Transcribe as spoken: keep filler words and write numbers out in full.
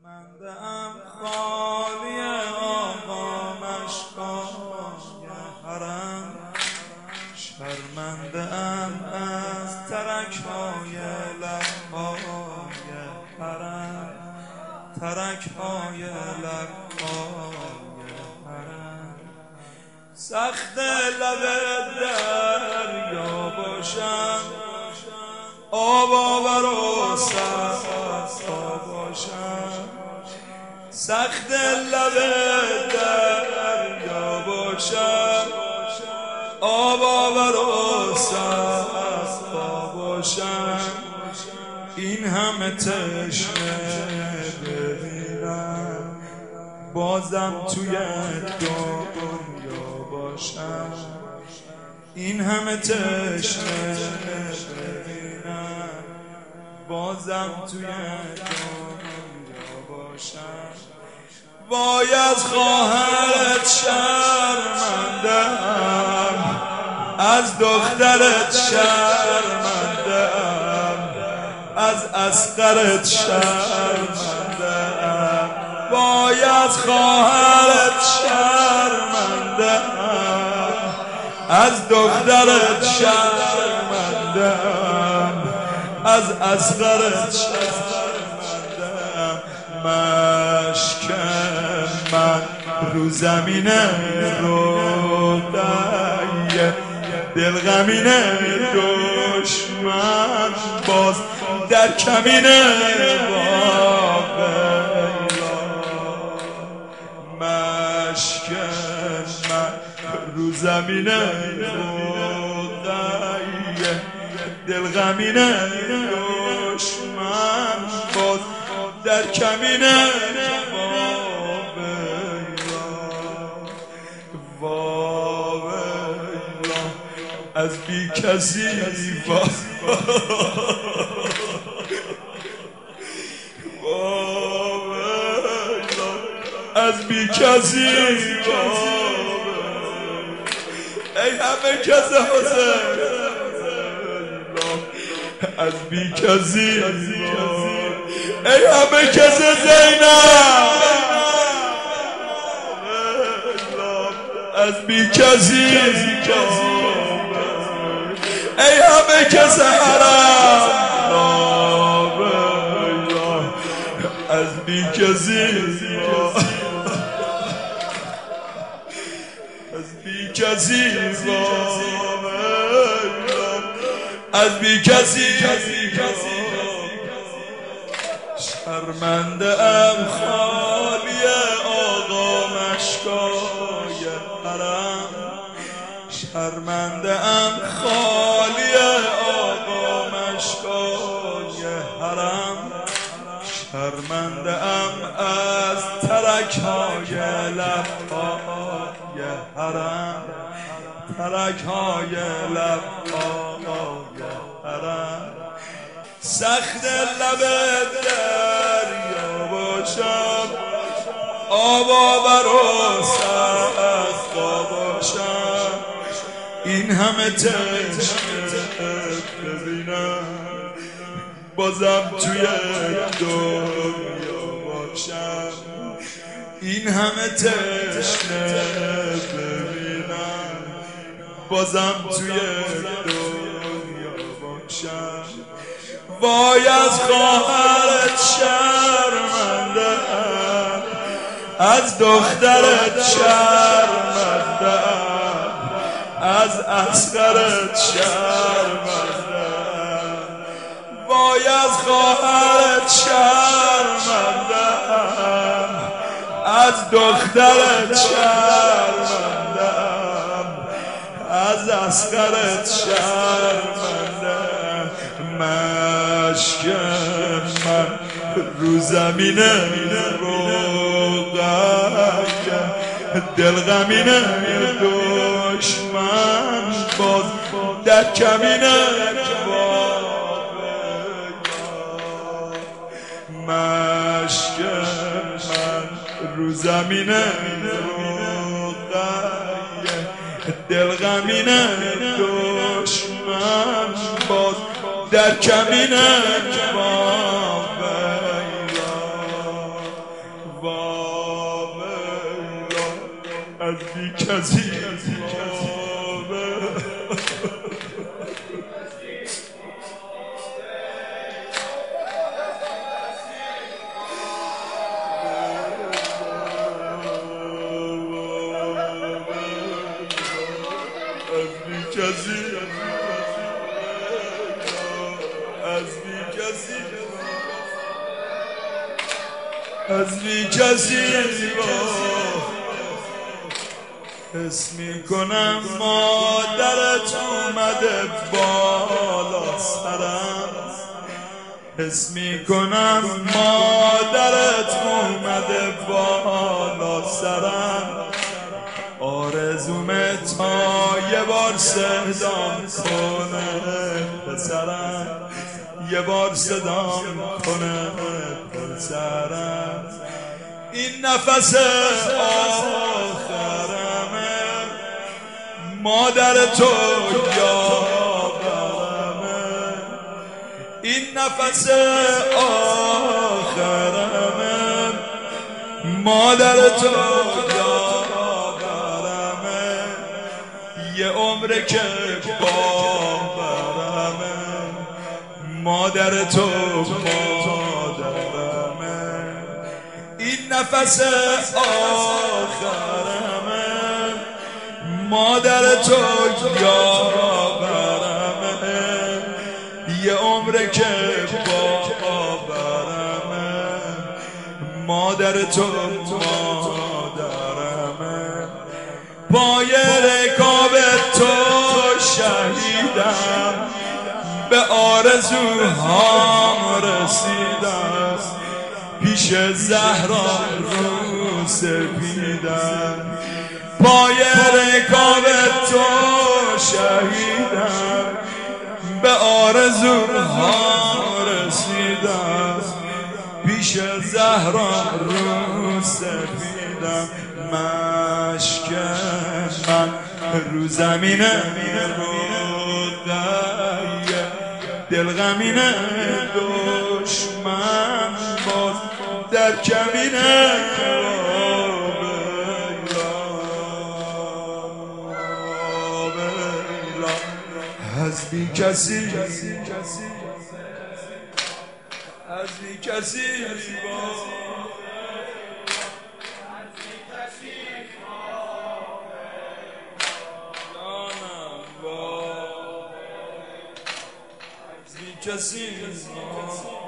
شرمنده‌ام خالی آقا مشکای حرم، شرمنده‌ام از ترک‌های لب‌های حرم، ترک‌های لب‌های حرم. سخت لب دریا باشم، آب آور و صفا باشم. سخت لب دریا باشم، آب آور و صفا باشم. این همه تشنه ببینم، بازم توی دنیا باشم. این همه تشنه ببینم، بازم توی دنیا باشم. وای از خواهرت شرمنده‌ام، از دخترت شرمنده‌ام، از اصغرت شرمنده‌ام. وای از خواهرت شرمنده‌ام، از دخترت شرمنده‌ام، از اصغرت شرمنده‌ام. مشک من رو زمین رودای، دل غمین دشمن باز در کمین واقعا. مشک من رو زمین رودای، دل غمین دشمن باز در کمین واویلا. از بی کسی واویلا، از بی کسی ای همه کس حسین، از بی کسی ای همه کس زینب، از بی کسی ای همه کس حرم، از بی کسی از بی کسی از بی کسی. شرمنده‌ام خالی آقا مشکای حرم، شرمنده‌ام خالی آقا مشکای حرم. شرمنده‌ام از ترک‌های لب‌های حرم، ترک‌های لب‌های حرم. سخت لب دریا باشم، آب آور و صفا باشم. این همه تشنه ببینم، بازم توی دنیا باشم. این همه تشنه ببینم، بازم توی دنیا باشم. وای از خواهرت شرمنده‌ام، از دخترت شرمنده‌ام، از اصغرت شرمنده‌ام. وای از خواهرت شرمنده‌ام، از دخترت شرمنده‌ام، از اصغرت شرمنده‌ام. مشک من رو زمین روغای، دل غمین دشمن باز در کمین واقعا. مشک من رو زمین روغای، دل غمین دشمن باز در کمین واقعا. از بی کسی کسی از بی کسی از بی کسی حس میکنم مادرت اومده بالا سرم حس میکنم مادرت اومده بالا سرم آرزومه تا یه بار صدام کنه پسرم یه بار صدام کنه پسرم این نفس آخرمه مادر تو یادمه این نفس آخرمه مادر تو یه عمره که باورمه مادر تو مادرمه این نفس آخرمه مادر تو یاورمه یه عمره که باورمه مادر تو مادرمه با یه رکاب تو شهیدم به آرزوهام رسیدم پیش زهرا رو سپیدم با یه رکاب تو شهیدم به آرزوهام رسیدم پیش زهرا رو سپیدم مشک من رو زمینه رودایه دلغمینه دشمن باز در کمینه از بی کسی از بی کسی کسی